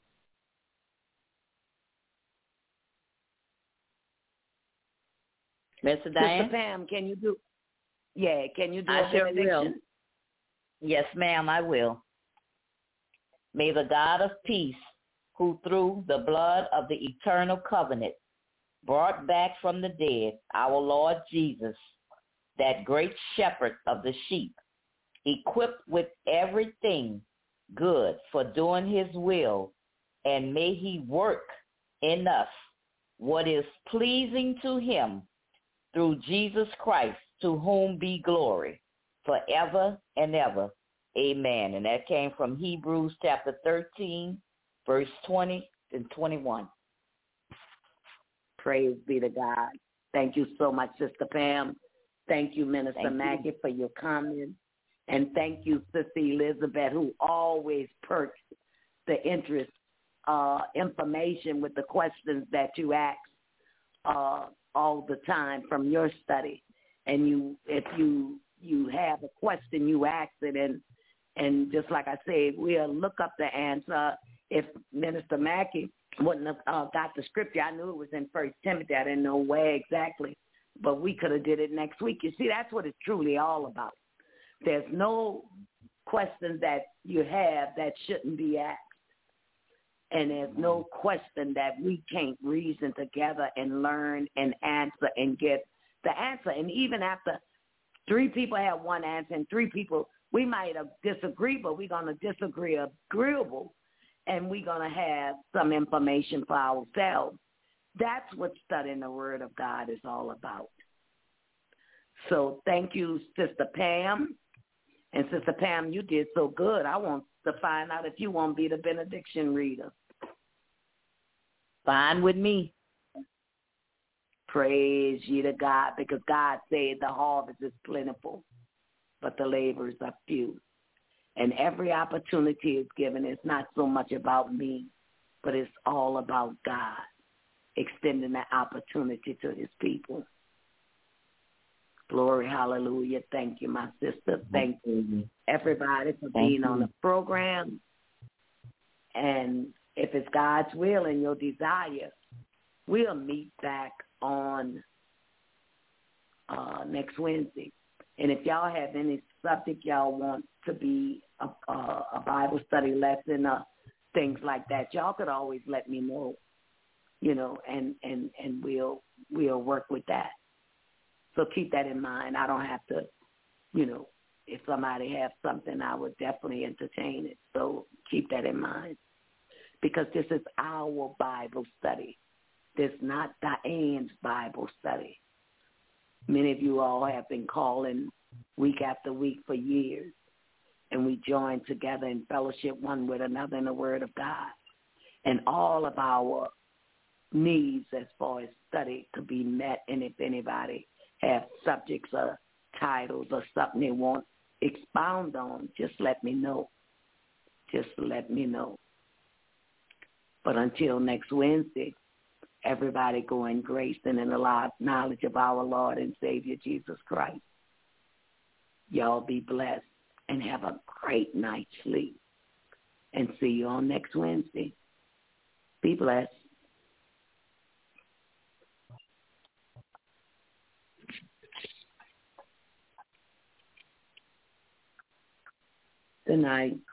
Mister Diane? Sister Pam, can you do, yeah, can you do I a sure benediction? will. Yes, ma'am, I will. May the God of peace, who through the blood of the eternal covenant brought back from the dead our Lord Jesus, that great shepherd of the sheep, equipped with everything good for doing his will, and may he work in us what is pleasing to him through Jesus Christ, to whom be glory forever and ever. Amen. And that came from Hebrews chapter thirteen, verse twenty and twenty-one. Praise be to God. Thank you so much, Sister Pam. Thank you, Minister Thank Mackey, you. for your comment. And thank you, Sister Elizabeth, who always perks the interest, uh, information with the questions that you ask uh, all the time from your study. And you, if you you have a question, you ask it, and and just like I said, we'll look up the answer. If Minister Mackey wouldn't have uh, got the scripture, I knew it was in First Timothy. I didn't know where exactly, but we could have did it next week. You see, that's what it's truly all about. There's no questions that you have that shouldn't be asked. And there's no question that we can't reason together and learn and answer and get the answer. And even after three people have one answer and three people, we might have disagreed, but we're going to disagree agreeable, and we're going to have some information for ourselves. That's what studying the Word of God is all about. So thank you, Sister Pam. And Sister Pam, you did so good. I want to find out if you want to be the benediction reader. Fine with me. Praise ye to God, because God said the harvest is plentiful but the laborers are few. And every opportunity is given. It's not so much about me, but it's all about God extending that opportunity to his people. Glory, hallelujah. Thank you, my sister. Thank you, everybody, for Thank being you. on the program. And if it's God's will and your desire, we'll meet back on uh, next Wednesday. And if y'all have any subject y'all want to be a, a, a Bible study lesson or things like that, y'all could always let me know, you know, and, and, and we'll we'll work with that. So keep that in mind. I don't have to, you know, if somebody has something, I would definitely entertain it. So keep that in mind, because this is our Bible study. This is not Diane's Bible study. Many of you all have been calling week after week for years, and we join together in fellowship one with another in the Word of God. And all of our needs as far as study could be met, and if anybody have subjects or titles or something they want expound on, just let me know. Just let me know. But until next Wednesday, everybody go in grace and in the knowledge of our Lord and Savior Jesus Christ. Y'all be blessed and have a great night's sleep. And see you on next Wednesday. Be blessed. Good night.